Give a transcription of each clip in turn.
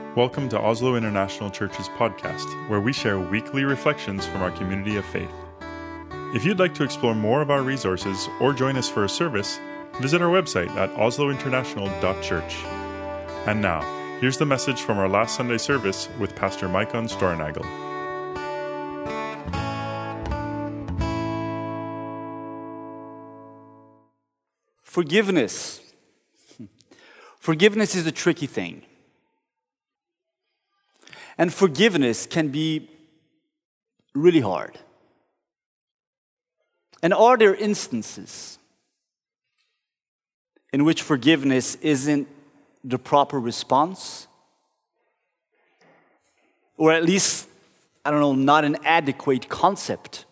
Welcome to Oslo International Church's podcast, where we share weekly reflections from our community of faith. If you'd like to explore more of our resources or join us for a service, visit our website at oslointernational.church. And now, here's the message from our last Sunday service with Pastor Maikon Stornagel. Forgiveness. Forgiveness is a tricky thing. And forgiveness can be really hard. And are there instances in which forgiveness isn't the proper response? Or at least, not an adequate concept?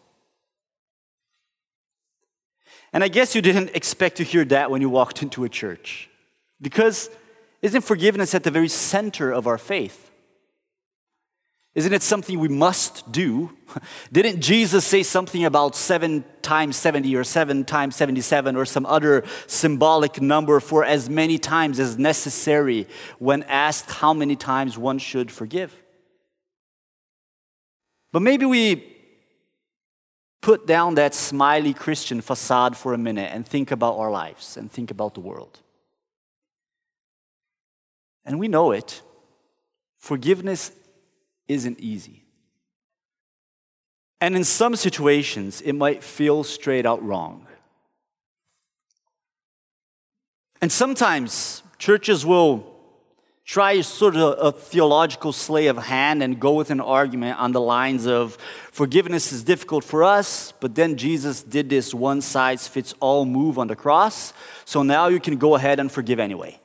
And I guess you didn't expect to hear that when you walked into a church. Because isn't forgiveness at the very center of our faith? Isn't it something we must do? Didn't Jesus say something about 7 times 70 or 7 times 77 or some other symbolic number for as many times as necessary when asked how many times one should forgive? But maybe we put down that smiley Christian facade for a minute and think about our lives and think about the world. And we know it. Forgiveness isn't easy. And in some situations, it might feel straight out wrong. And sometimes churches will try sort of a theological sleight of hand and go with an argument on the lines of forgiveness is difficult for us, but then Jesus did this one-size-fits-all move on the cross, so now you can go ahead and forgive anyway.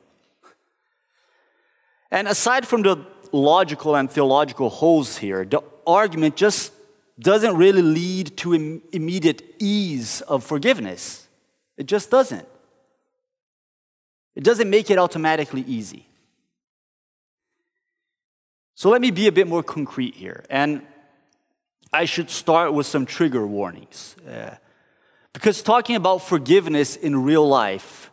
And aside from the logical and theological holes here, the argument just doesn't really lead to immediate ease of forgiveness. It just doesn't. It doesn't make it automatically easy. So let me be a bit more concrete here. And I should start with some trigger warnings. Because talking about forgiveness in real life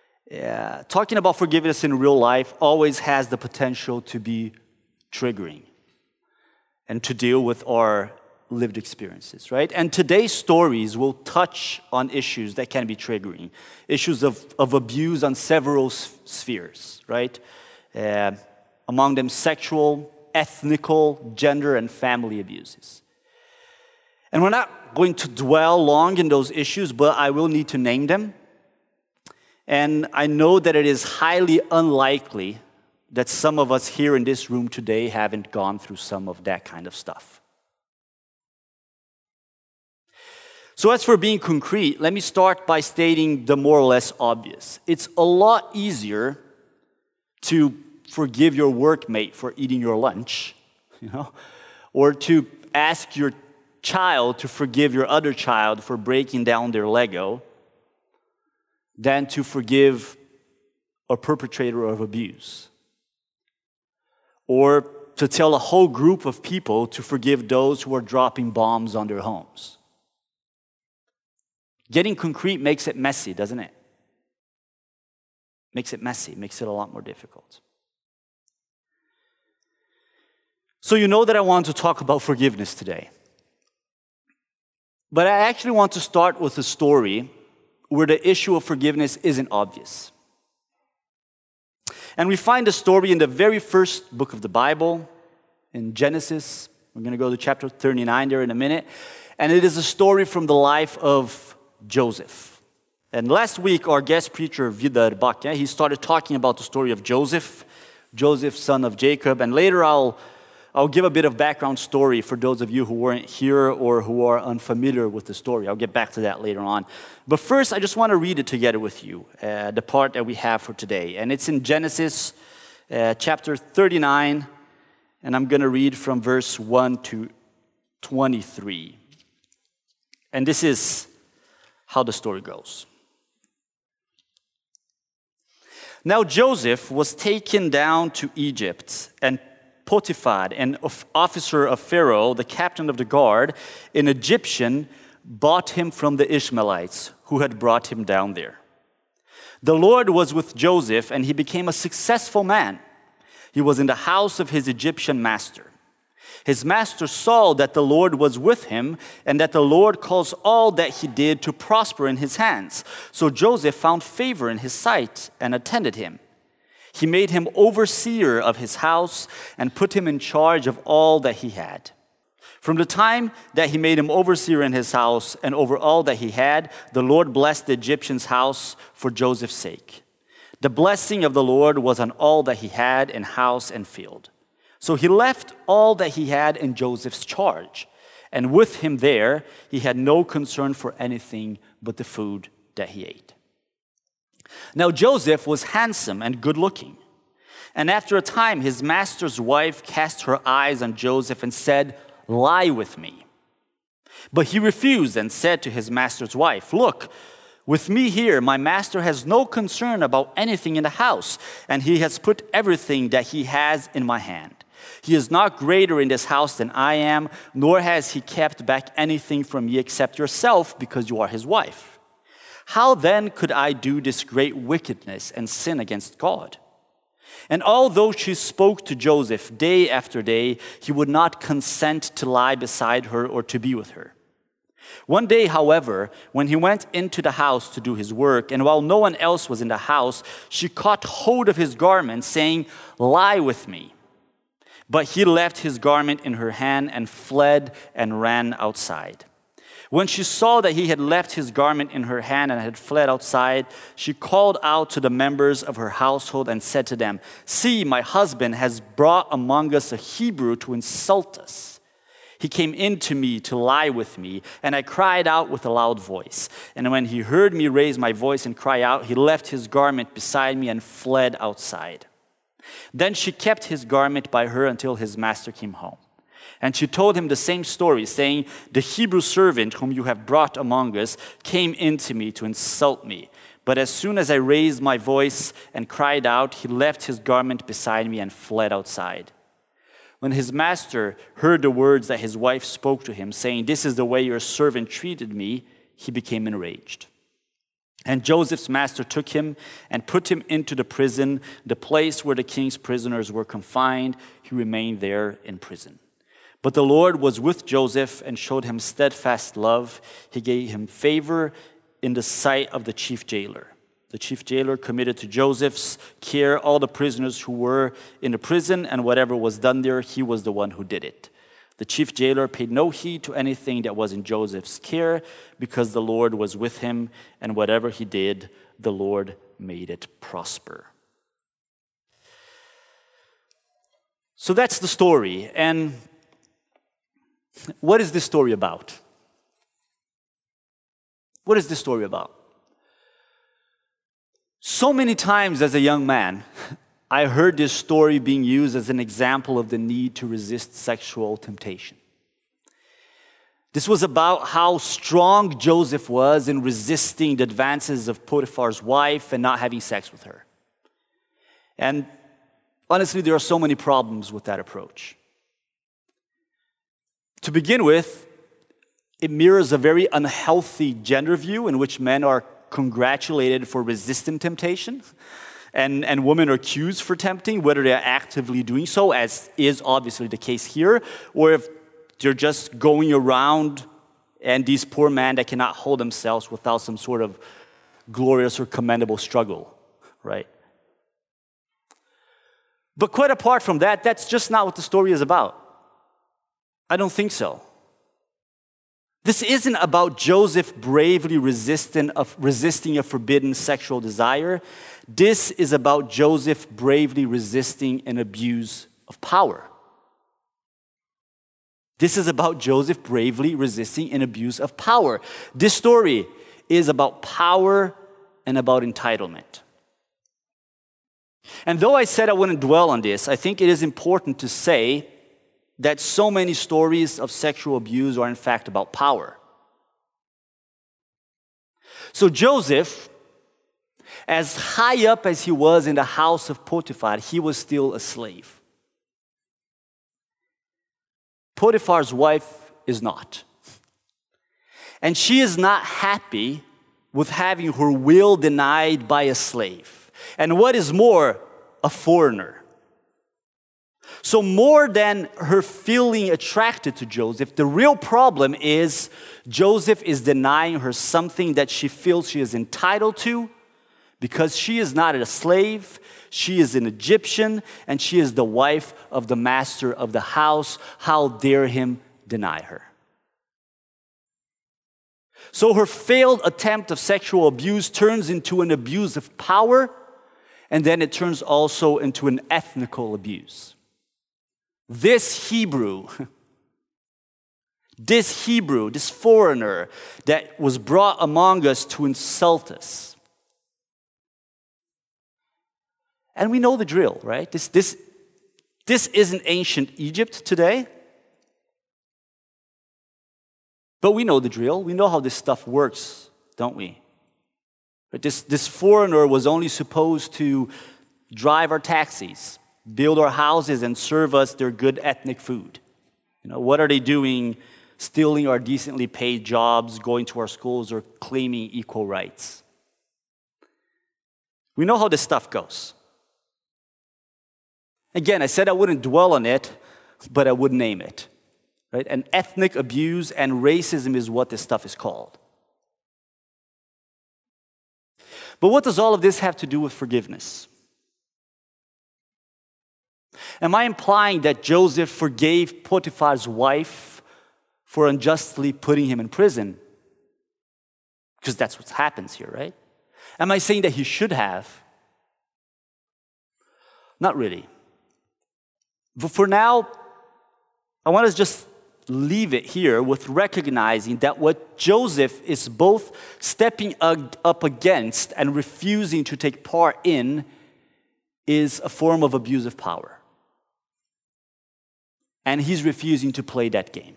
always has the potential to be triggering and to deal with our lived experiences, right? And today's stories will touch on issues that can be triggering, issues of abuse on several spheres, right? Among them sexual, ethnical, gender, and family abuses. And we're not going to dwell long in those issues, but I will need to name them. And I know that it is highly unlikely that some of us here in this room today haven't gone through some of that kind of stuff. So as for being concrete, let me start by stating the more or less obvious. It's a lot easier to forgive your workmate for eating your lunch, or to ask your child to forgive your other child for breaking down their Lego than to forgive a perpetrator of abuse. Or to tell a whole group of people to forgive those who are dropping bombs on their homes. Getting concrete makes it messy, doesn't it? Makes it messy, makes it a lot more difficult. So you know that I want to talk about forgiveness today. But I actually want to start with a story where the issue of forgiveness isn't obvious. And we find the story in the very first book of the Bible, in Genesis. We're going to go to chapter 39 there in a minute. And it is a story from the life of Joseph. And last week, our guest preacher, Vidar Bakke, he started talking about the story of Joseph, son of Jacob. And later I'll give a bit of background story for those of you who weren't here or who are unfamiliar with the story. I'll get back to that later on. But first, I just want to read it together with you, the part that we have for today. And it's in Genesis chapter 39, and I'm going to read from verse 1 to 23. And this is how the story goes. Now Joseph was taken down to Egypt, and Potiphar, an officer of Pharaoh, the captain of the guard, an Egyptian, bought him from the Ishmaelites who had brought him down there. The Lord was with Joseph, and he became a successful man. He was in the house of his Egyptian master. His master saw that the Lord was with him, and that the Lord caused all that he did to prosper in his hands. So Joseph found favor in his sight and attended him. He made him overseer of his house and put him in charge of all that he had. From the time that he made him overseer in his house and over all that he had, the Lord blessed the Egyptian's house for Joseph's sake. The blessing of the Lord was on all that he had in house and field. So he left all that he had in Joseph's charge, and with him there, he had no concern for anything but the food that he ate. Now Joseph was handsome and good-looking, and after a time his master's wife cast her eyes on Joseph and said, "Lie with me." But he refused and said to his master's wife, "Look, with me here, my master has no concern about anything in the house, and he has put everything that he has in my hand. He is not greater in this house than I am, nor has he kept back anything from me except yourself, because you are his wife. How then could I do this great wickedness and sin against God?" And although she spoke to Joseph day after day, he would not consent to lie beside her or to be with her. One day, however, when he went into the house to do his work, and while no one else was in the house, she caught hold of his garment, saying, "Lie with me." But he left his garment in her hand and fled and ran outside. When she saw that he had left his garment in her hand and had fled outside, she called out to the members of her household and said to them, "See, my husband has brought among us a Hebrew to insult us. He came in to me to lie with me, and I cried out with a loud voice. And when he heard me raise my voice and cry out, he left his garment beside me and fled outside." Then she kept his garment by her until his master came home. And she told him the same story, saying, "The Hebrew servant whom you have brought among us came in to me to insult me. But as soon as I raised my voice and cried out, he left his garment beside me and fled outside." When his master heard the words that his wife spoke to him, saying, "This is the way your servant treated me," he became enraged. And Joseph's master took him and put him into the prison, the place where the king's prisoners were confined. He remained there in prison. But the Lord was with Joseph and showed him steadfast love. He gave him favor in the sight of the chief jailer. The chief jailer committed to Joseph's care all the prisoners who were in the prison, and whatever was done there, he was the one who did it. The chief jailer paid no heed to anything that was in Joseph's care, because the Lord was with him, and whatever he did, the Lord made it prosper. So that's the story. And what is this story about? What is this story about? So many times as a young man, I heard this story being used as an example of the need to resist sexual temptation. This was about how strong Joseph was in resisting the advances of Potiphar's wife and not having sex with her. And honestly, there are so many problems with that approach. To begin with, it mirrors a very unhealthy gender view in which men are congratulated for resisting temptation, and women are accused for tempting, whether they're actively doing so, as is obviously the case here, or if they're just going around and these poor men that cannot hold themselves without some sort of glorious or commendable struggle, right? But quite apart from that, that's just not what the story is about. I don't think so. This isn't about Joseph bravely resisting a forbidden sexual desire. This is about Joseph bravely resisting an abuse of power. This is about Joseph bravely resisting an abuse of power. This story is about power and about entitlement. And though I said I wouldn't dwell on this, I think it is important to say that so many stories of sexual abuse are in fact about power. So Joseph, as high up as he was in the house of Potiphar, he was still a slave. Potiphar's wife is not. And she is not happy with having her will denied by a slave. And what is more, a foreigner. So more than her feeling attracted to Joseph, the real problem is Joseph is denying her something that she feels she is entitled to because she is not a slave, she is an Egyptian, and she is the wife of the master of the house. How dare him deny her? So her failed attempt of sexual abuse turns into an abuse of power, and then it turns also into an ethnical abuse. This Hebrew, this foreigner that was brought among us to insult us. And we know the drill, right? This isn't ancient Egypt today. But we know the drill. We know how this stuff works, don't we? But this foreigner was only supposed to drive our taxis, build our houses, and serve us their good ethnic food. What are they doing? Stealing our decently paid jobs, going to our schools, or claiming equal rights? We know how this stuff goes. Again, I said I wouldn't dwell on it, but I would name it. Right? And ethnic abuse and racism is what this stuff is called. But what does all of this have to do with forgiveness? Am I implying that Joseph forgave Potiphar's wife for unjustly putting him in prison? Because that's what happens here, right? Am I saying that he should have? Not really. But for now, I want to just leave it here with recognizing that what Joseph is both stepping up against and refusing to take part in is a form of abuse of power. And he's refusing to play that game.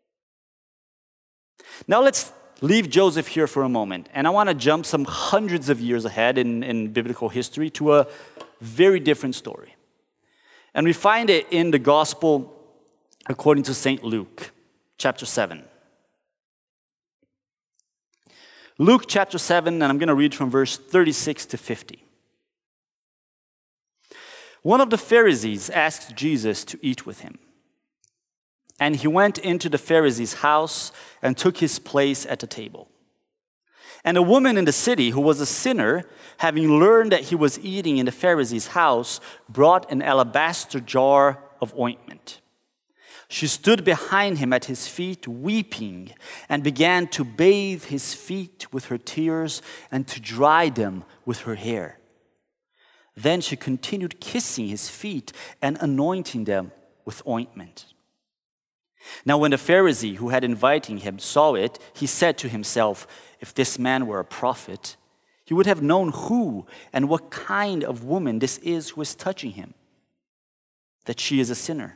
Now let's leave Joseph here for a moment. And I want to jump some hundreds of years ahead in biblical history to a very different story. And we find it in the Gospel according to St. Luke, chapter 7. Luke chapter 7, and I'm going to read from verse 36 to 50. One of the Pharisees asked Jesus to eat with him. And he went into the Pharisee's house and took his place at the table. And a woman in the city who was a sinner, having learned that he was eating in the Pharisee's house, brought an alabaster jar of ointment. She stood behind him at his feet, weeping, and began to bathe his feet with her tears and to dry them with her hair. Then she continued kissing his feet and anointing them with ointment. Now when the Pharisee who had invited him saw it, he said to himself, "If this man were a prophet, he would have known who and what kind of woman this is who is touching him, that she is a sinner."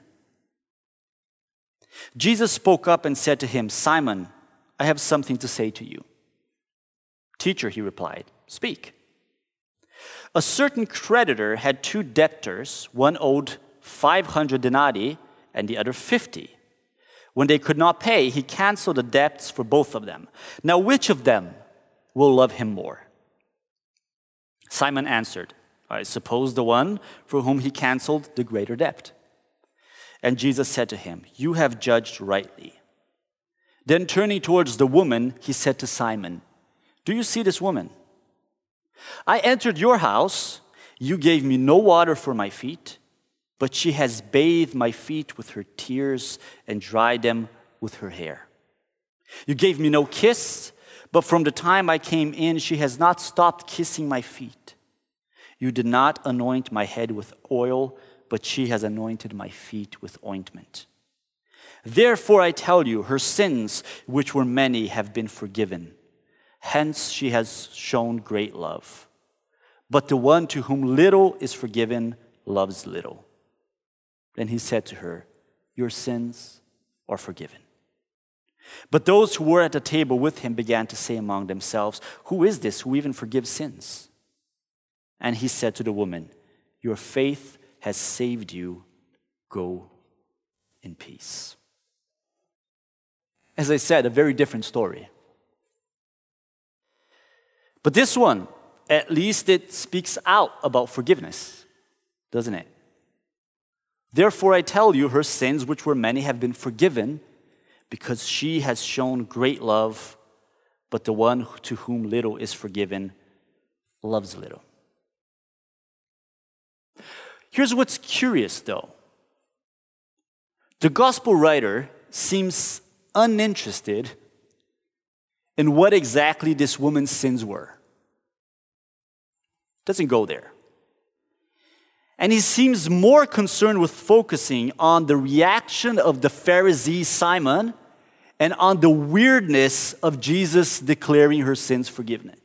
Jesus spoke up and said to him, "Simon, I have something to say to you." "Teacher," he replied, "speak." A certain creditor had two debtors, one owed 500 denarii and the other 50. When they could not pay, he canceled the debts for both of them. Now which of them will love him more? Simon answered, "I suppose the one for whom he canceled the greater debt." And Jesus said to him, "You have judged rightly." Then turning towards the woman, he said to Simon, "Do you see this woman? I entered your house. You gave me no water for my feet, but she has bathed my feet with her tears and dried them with her hair. You gave me no kiss, but from the time I came in, she has not stopped kissing my feet. You did not anoint my head with oil, but she has anointed my feet with ointment. Therefore I tell you, her sins, which were many, have been forgiven. Hence she has shown great love. But the one to whom little is forgiven loves little." Then he said to her, "Your sins are forgiven." But those who were at the table with him began to say among themselves, "Who is this who even forgives sins?" And he said to the woman, "Your faith has saved you. Go in peace." As I said, a very different story. But this one, at least it speaks out about forgiveness, doesn't it? Therefore I tell you, her sins, which were many, have been forgiven, because she has shown great love, but the one to whom little is forgiven loves little. Here's what's curious, though. The gospel writer seems uninterested in what exactly this woman's sins were. Doesn't go there. And he seems more concerned with focusing on the reaction of the Pharisee Simon and on the weirdness of Jesus declaring her sins forgiven.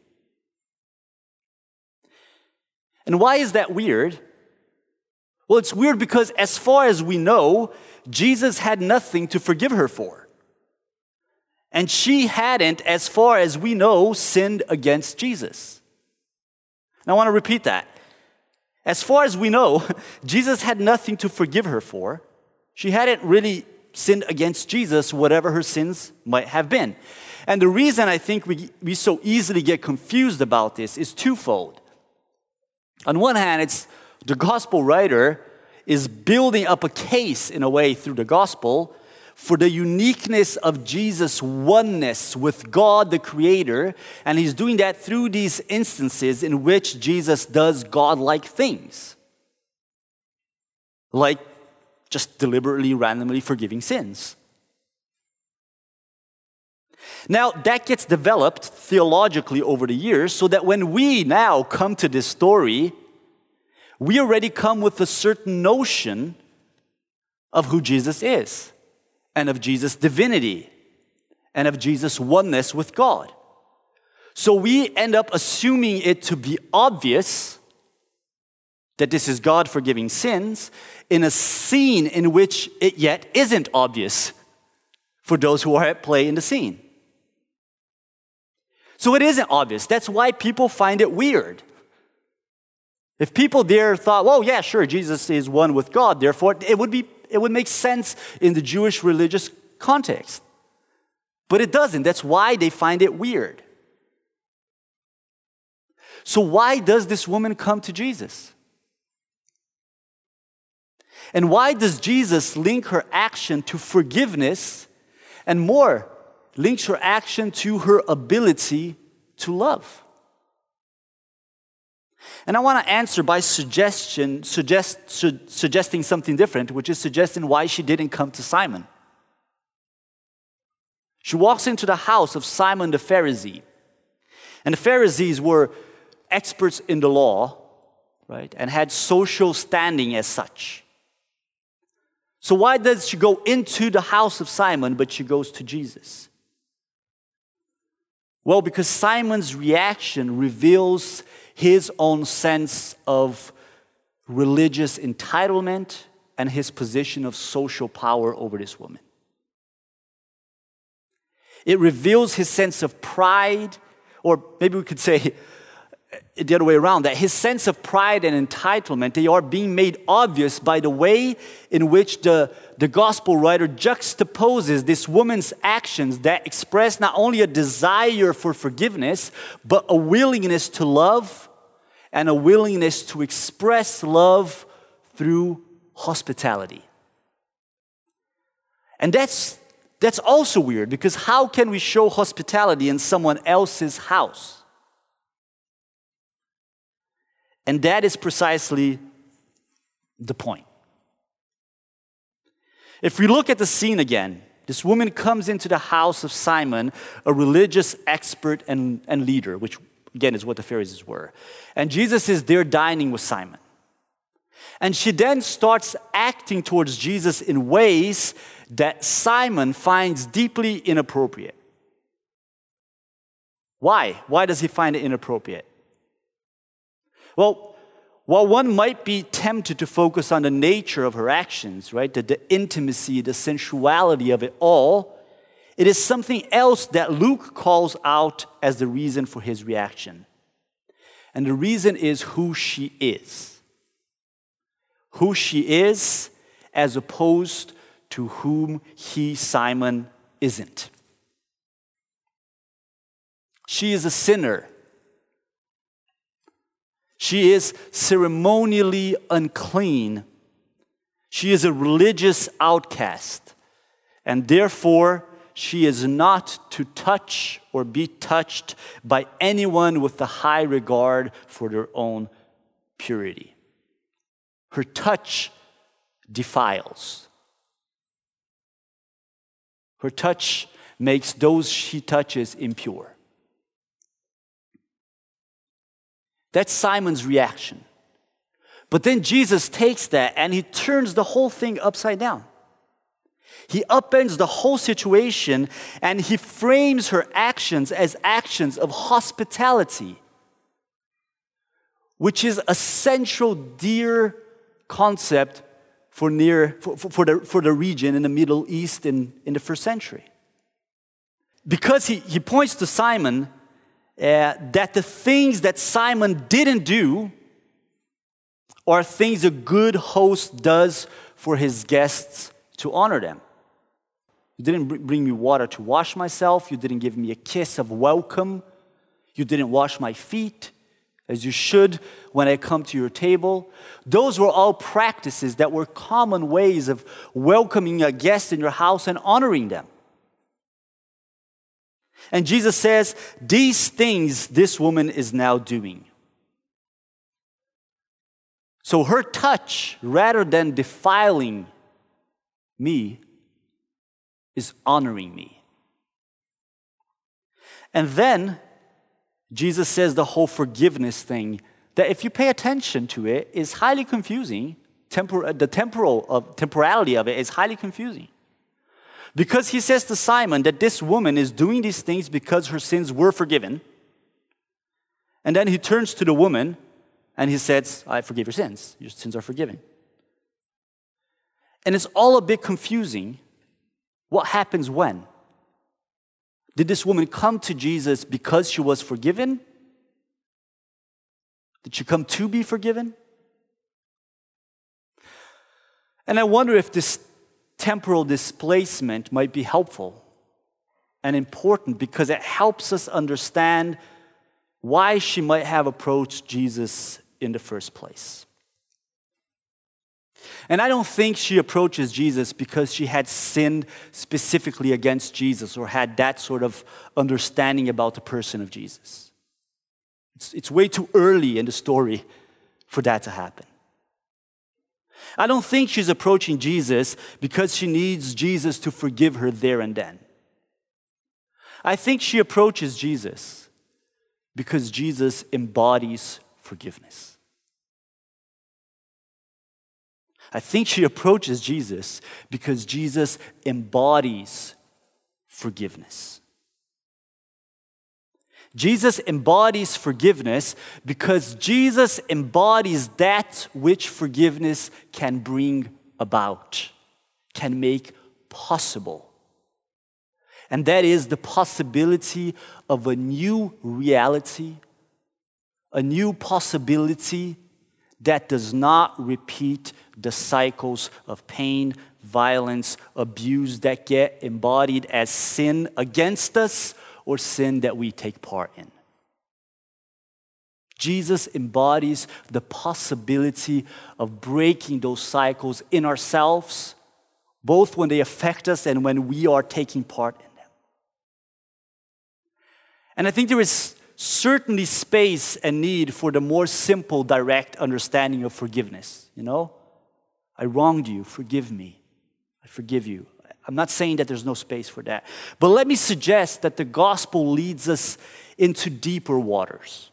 And why is that weird? Well, it's weird because as far as we know, Jesus had nothing to forgive her for. And she hadn't, as far as we know, sinned against Jesus. And I want to repeat that. As far as we know, Jesus had nothing to forgive her for. She hadn't really sinned against Jesus, whatever her sins might have been. And the reason I think we so easily get confused about this is twofold. On one hand, it's the gospel writer is building up a case in a way through the gospel for the uniqueness of Jesus' oneness with God the Creator, and he's doing that through these instances in which Jesus does God-like things, like just deliberately, randomly forgiving sins. Now, that gets developed theologically over the years so that when we now come to this story, we already come with a certain notion of who Jesus is, and of Jesus' divinity, and of Jesus' oneness with God. So we end up assuming it to be obvious that this is God forgiving sins in a scene in which it yet isn't obvious for those who are at play in the scene. So it isn't obvious. That's why people find it weird. If people there thought, well, yeah, sure, Jesus is one with God, therefore it would make sense in the Jewish religious context. But it doesn't. That's why they find it weird. So why does this woman come to Jesus? And why does Jesus link her action to forgiveness, and more, links her action to her ability to love? And I want to answer by suggesting something different, which is suggesting why she didn't come to Simon. She walks into the house of Simon the Pharisee. And the Pharisees were experts in the law, right, and had social standing as such. So why does she go into the house of Simon, but she goes to Jesus? Well, because Simon's reaction reveals his own sense of religious entitlement and his position of social power over this woman. It reveals his sense of pride, or maybe we could say the other way around, that his sense of pride and entitlement, they are being made obvious by the way in which the gospel writer juxtaposes this woman's actions that express not only a desire for forgiveness, but a willingness to love and a willingness to express love through hospitality. And that's also weird, because how can we show hospitality in someone else's house? And that is precisely the point. If we look at the scene again, this woman comes into the house of Simon, a religious expert and leader, which again is what the Pharisees were. And Jesus is there dining with Simon. And she then starts acting towards Jesus in ways that Simon finds deeply inappropriate. Why? Why does he find it inappropriate? Well, while one might be tempted to focus on the nature of her actions, right, the intimacy, the sensuality of it all, it is something else that Luke calls out as the reason for his reaction. And the reason is who she is. Who she is as opposed to whom he, Simon, isn't. She is a sinner. She is ceremonially unclean She is a religious outcast, and therefore she is not to touch or be touched by anyone with a high regard for their own purity. Her touch defiles. Her touch makes those she touches impure. That's Simon's reaction. But then Jesus takes that and he turns the whole thing upside down. He upends the whole situation and he frames her actions as actions of hospitality, which is a central, dear concept for the region in the Middle East in the first century. Because he points to Simon that the things that Simon didn't do are things a good host does for his guests to honor them. You didn't bring me water to wash myself. You didn't give me a kiss of welcome. You didn't wash my feet, as you should when I come to your table. Those were all practices that were common ways of welcoming a guest in your house and honoring them. And Jesus says, these things this woman is now doing. So her touch, rather than defiling me, is honoring me. And then Jesus says the whole forgiveness thing, that if you pay attention to it, is highly confusing. The temporality of it is highly confusing. Because he says to Simon that this woman is doing these things because her sins were forgiven. And then he turns to the woman and he says, I forgive your sins. Your sins are forgiven. And it's all a bit confusing. What happens when? Did this woman come to Jesus because she was forgiven? Did she come to be forgiven? And I wonder if this temporal displacement might be helpful and important because it helps us understand why she might have approached Jesus in the first place. And I don't think she approaches Jesus because she had sinned specifically against Jesus or had that sort of understanding about the person of Jesus. It's way too early in the story for that to happen. I don't think she's approaching Jesus because she needs Jesus to forgive her there and then. I think she approaches Jesus because Jesus embodies forgiveness. I think she approaches Jesus because Jesus embodies forgiveness. Jesus embodies forgiveness because Jesus embodies that which forgiveness can bring about, can make possible. And that is the possibility of a new reality, a new possibility that does not repeat the cycles of pain, violence, abuse that get embodied as sin against us or sin that we take part in. Jesus embodies the possibility of breaking those cycles in ourselves, both when they affect us and when we are taking part in them. And I think there is certainly space and need for the more simple, direct understanding of forgiveness. You know, I wronged you, forgive me. I forgive you. I'm not saying that there's no space for that. But let me suggest that the gospel leads us into deeper waters,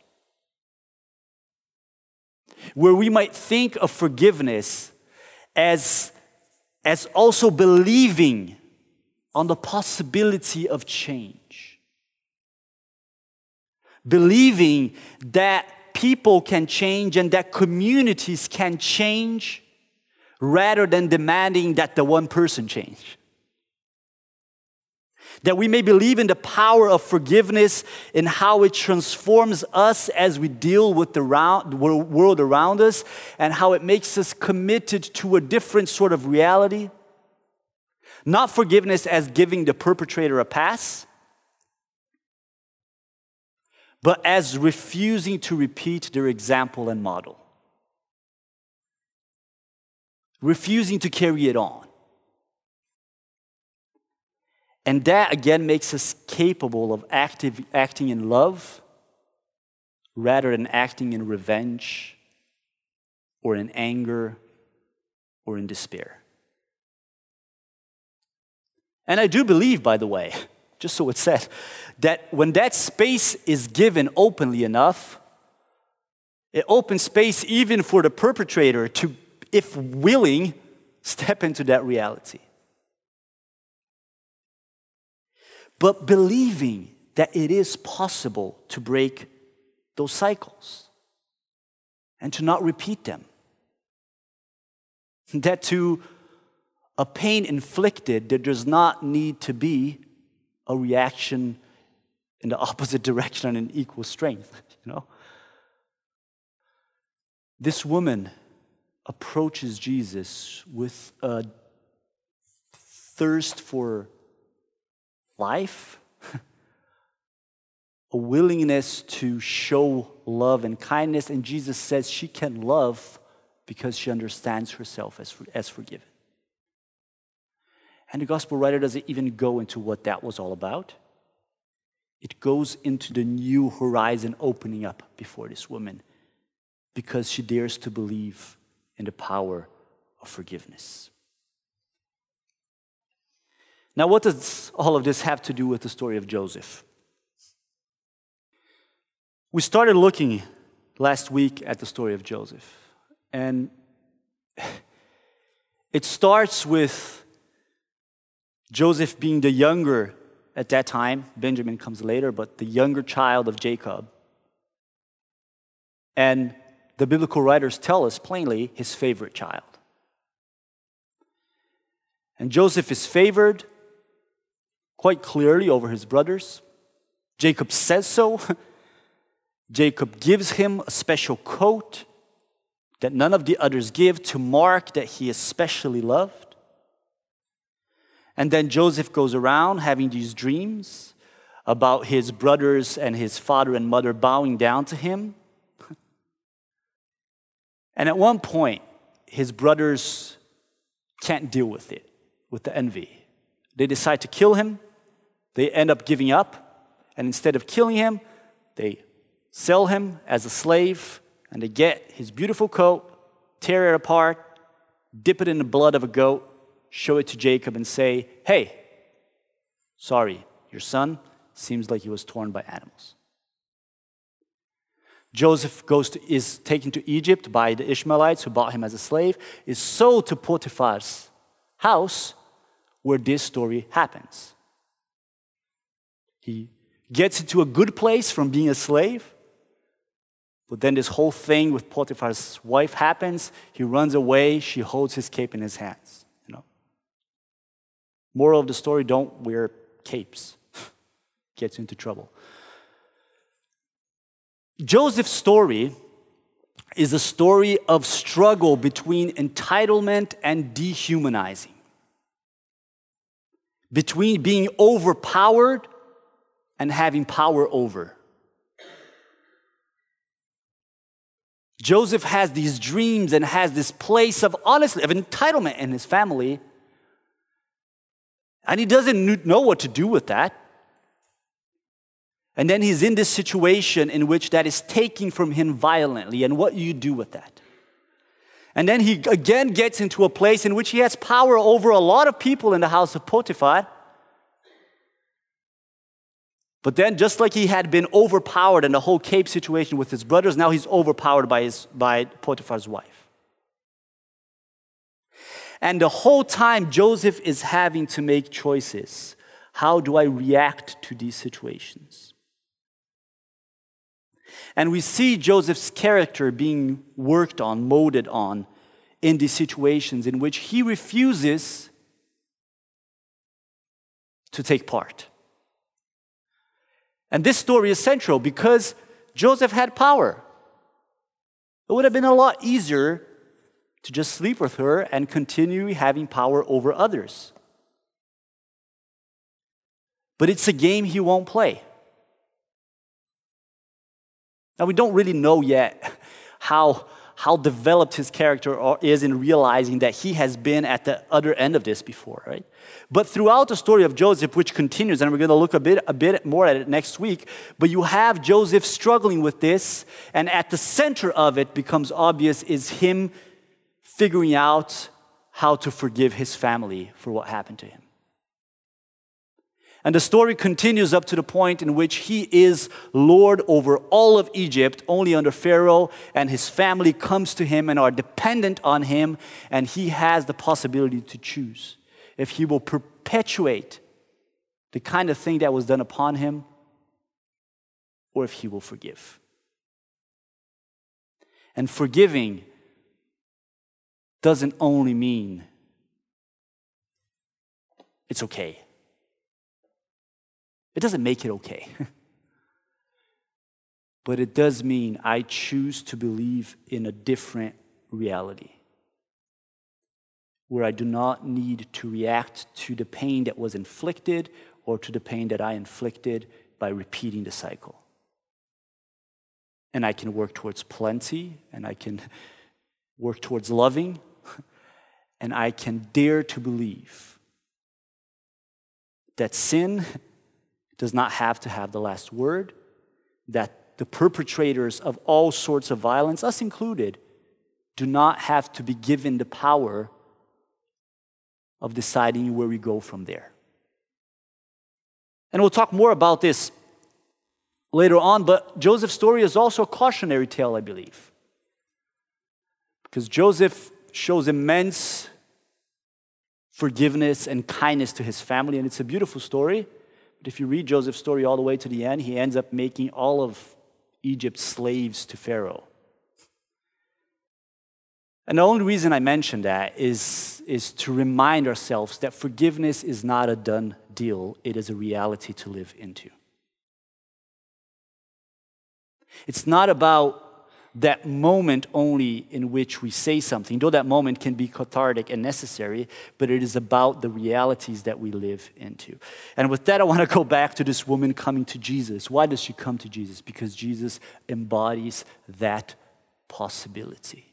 where we might think of forgiveness as also believing on the possibility of change. Believing that people can change and that communities can change rather than demanding that the one person change. That we may believe in the power of forgiveness and how it transforms us as we deal with the world around us and how it makes us committed to a different sort of reality. Not forgiveness as giving the perpetrator a pass, but as refusing to repeat their example and model. refusing to carry it on. And that, again, makes us capable of acting in love rather than acting in revenge or in anger or in despair. And I do believe, by the way, just so it's said, that when that space is given openly enough, it opens space even for the perpetrator to, if willing, step into that reality. But believing that it is possible to break those cycles and to not repeat them. That to a pain inflicted, there does not need to be a reaction in the opposite direction and in equal strength, This woman approaches Jesus with a thirst for life, a willingness to show love and kindness, and Jesus says she can love because she understands herself as forgiven. And the gospel writer doesn't even go into what that was all about. It goes into the new horizon opening up before this woman because she dares to believe in the power of forgiveness. Now, what does all of this have to do with the story of Joseph? We started looking last week at the story of Joseph, and it starts with Joseph being the younger at that time. Benjamin comes later, but the younger child of Jacob. And the biblical writers tell us plainly his favorite child. And Joseph is favored quite clearly over his brothers. Jacob says so. Jacob gives him a special coat that none of the others give to mark that he is specially loved. And then Joseph goes around having these dreams about his brothers and his father and mother bowing down to him. And at one point, his brothers can't deal with it, with the envy. They decide to kill him. They end up giving up. And instead of killing him, they sell him as a slave. And they get his beautiful coat, tear it apart, dip it in the blood of a goat, show it to Jacob and say, hey, sorry, your son seems like he was torn by animals. Joseph is taken to Egypt by the Ishmaelites who bought him as a slave, is sold to Potiphar's house where this story happens. He gets into a good place from being a slave, but then this whole thing with Potiphar's wife happens. He runs away. She holds his cape in his hands. Moral of the story, don't wear capes. Gets you into trouble. Joseph's story is a story of struggle between entitlement and dehumanizing. Between being overpowered and having power over. Joseph has these dreams and has this place of entitlement in his family. And he doesn't know what to do with that. And then he's in this situation in which that is taken from him violently. And what do you do with that? And then he again gets into a place in which he has power over a lot of people in the house of Potiphar. But then just like he had been overpowered in the whole cape situation with his brothers, now he's overpowered by Potiphar's wife. And the whole time Joseph is having to make choices. How do I react to these situations? And we see Joseph's character being worked on, molded on in these situations in which he refuses to take part. And this story is central because Joseph had power. It would have been a lot easier to just sleep with her and continue having power over others. But it's a game he won't play. Now, we don't really know yet how how developed his character is in realizing that he has been at the other end of this before, right? But throughout the story of Joseph, which continues, and we're going to look a bit more at it next week, but you have Joseph struggling with this, and at the center of it becomes obvious is him figuring out how to forgive his family for what happened to him. And the story continues up to the point in which he is Lord over all of Egypt, only under Pharaoh, and his family comes to him and are dependent on him, and he has the possibility to choose if he will perpetuate the kind of thing that was done upon him, or if he will forgive. And forgiving doesn't only mean it's okay. It doesn't make it okay. But it does mean I choose to believe in a different reality, where I do not need to react to the pain that was inflicted or to the pain that I inflicted by repeating the cycle. And I can work towards plenty, and I can work towards loving, and I can dare to believe that sin does not have to have the last word, that the perpetrators of all sorts of violence, us included, do not have to be given the power of deciding where we go from there. And we'll talk more about this later on, but Joseph's story is also a cautionary tale, I believe. Because Joseph shows immense forgiveness and kindness to his family, and it's a beautiful story. But if you read Joseph's story all the way to the end, he ends up making all of Egypt slaves to Pharaoh. And the only reason I mention that is to remind ourselves that forgiveness is not a done deal. It is a reality to live into. It's not about that moment only in which we say something, though that moment can be cathartic and necessary, but it is about the realities that we live into. And with that, I want to go back to this woman coming to Jesus. Why does she come to Jesus? Because Jesus embodies that possibility.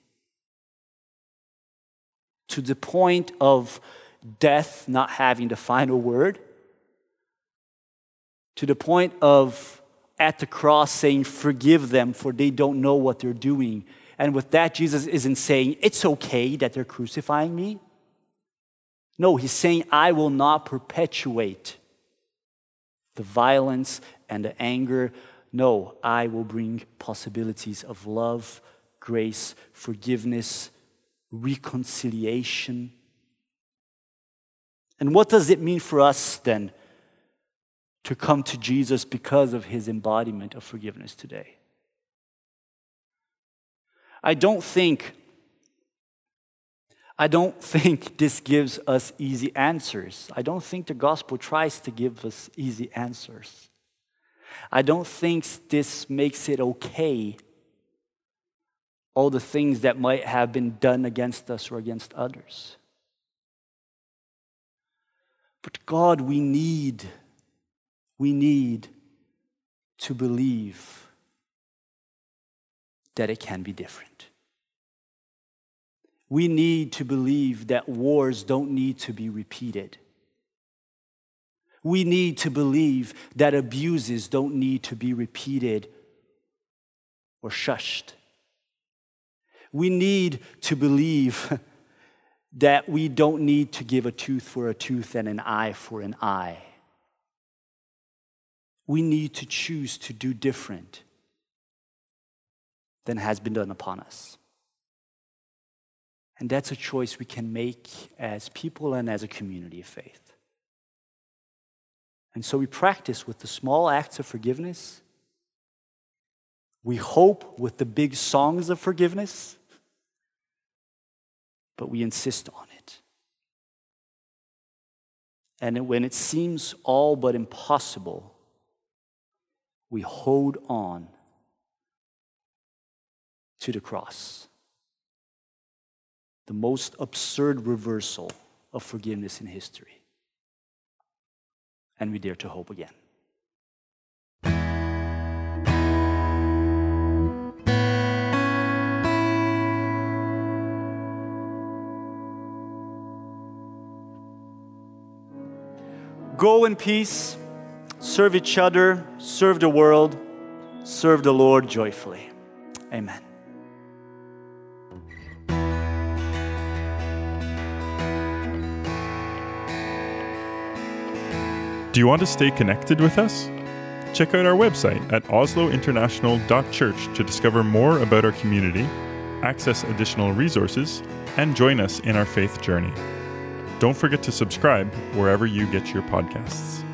To the point of death not having the final word, to the point of at the cross saying, forgive them for they don't know what they're doing. And with that, Jesus isn't saying, it's okay that they're crucifying me. No, he's saying, I will not perpetuate the violence and the anger. No, I will bring possibilities of love, grace, forgiveness, reconciliation. And what does it mean for us then to come to Jesus because of his embodiment of forgiveness today? I don't think this gives us easy answers. I don't think the gospel tries to give us easy answers. I don't think this makes it okay, all the things that might have been done against us or against others. But God, we need to believe that it can be different. We need to believe that wars don't need to be repeated. We need to believe that abuses don't need to be repeated or shushed. We need to believe that we don't need to give a tooth for a tooth and an eye for an eye. We need to choose to do different than has been done upon us. And that's a choice we can make as people and as a community of faith. And so we practice with the small acts of forgiveness. We hope with the big songs of forgiveness, but we insist on it. And when it seems all but impossible, we hold on to the cross. The most absurd reversal of forgiveness in history. And we dare to hope again. go in peace, serve each other, serve the world, serve the Lord joyfully. Amen. Do you want to stay connected with us? Check out our website at oslointernational.church to discover more about our community, access additional resources, and join us in our faith journey. Don't forget to subscribe wherever you get your podcasts.